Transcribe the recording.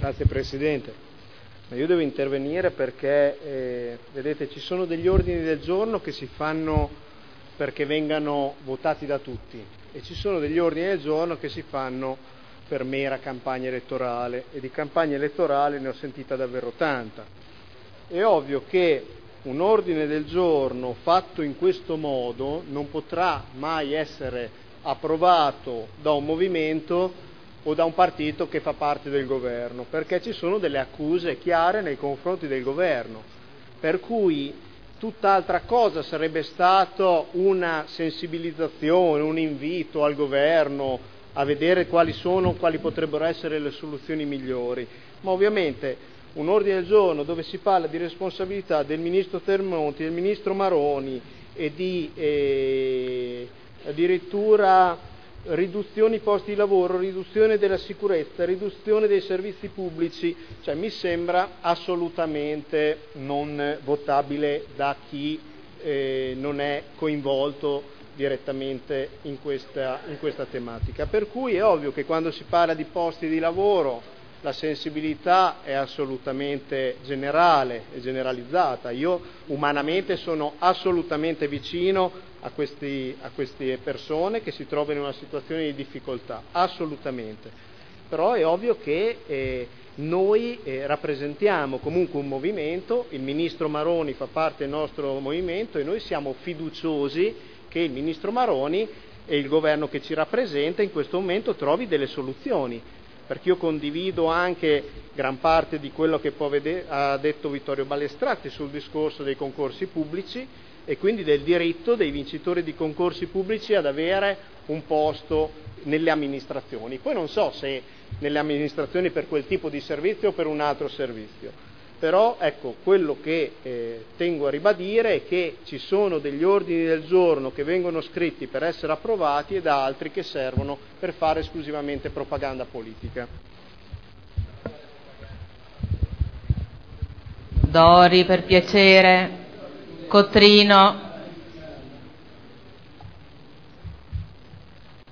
Grazie Presidente. Io devo intervenire perché, vedete, ci sono degli ordini del giorno che si fanno perché vengano votati da tutti e ci sono degli ordini del giorno che si fanno per mera campagna elettorale, e di campagna elettorale ne ho sentita davvero tanta. È ovvio che un ordine del giorno fatto in questo modo non potrà mai essere approvato da un movimento o da un partito che fa parte del governo, perché ci sono delle accuse chiare nei confronti del governo, per cui tutt'altra cosa sarebbe stato una sensibilizzazione, un invito al governo a vedere quali potrebbero essere le soluzioni migliori, ma ovviamente un ordine del giorno dove si parla di responsabilità del ministro Tremonti, del ministro Maroni e di addirittura riduzioni posti di lavoro, riduzione della sicurezza, riduzione dei servizi pubblici, cioè mi sembra assolutamente non votabile da chi non è coinvolto direttamente in questa tematica. Per cui è ovvio che quando si parla di posti di lavoro la sensibilità è assolutamente generale e generalizzata. Io umanamente sono assolutamente vicino a queste persone che si trovano in una situazione di difficoltà, assolutamente. Però è ovvio che noi rappresentiamo comunque un movimento, il ministro Maroni fa parte del nostro movimento e noi siamo fiduciosi che il ministro Maroni e il governo che ci rappresenta in questo momento trovi delle soluzioni, perché io condivido anche gran parte di quello che ha detto Vittorio Ballestratti sul discorso dei concorsi pubblici e quindi del diritto dei vincitori di concorsi pubblici ad avere un posto nelle amministrazioni. Poi non so se nelle amministrazioni per quel tipo di servizio o per un altro servizio, però ecco, quello che tengo a ribadire è che ci sono degli ordini del giorno che vengono scritti per essere approvati ed altri che servono per fare esclusivamente propaganda politica. Dori, per piacere. Cotrino.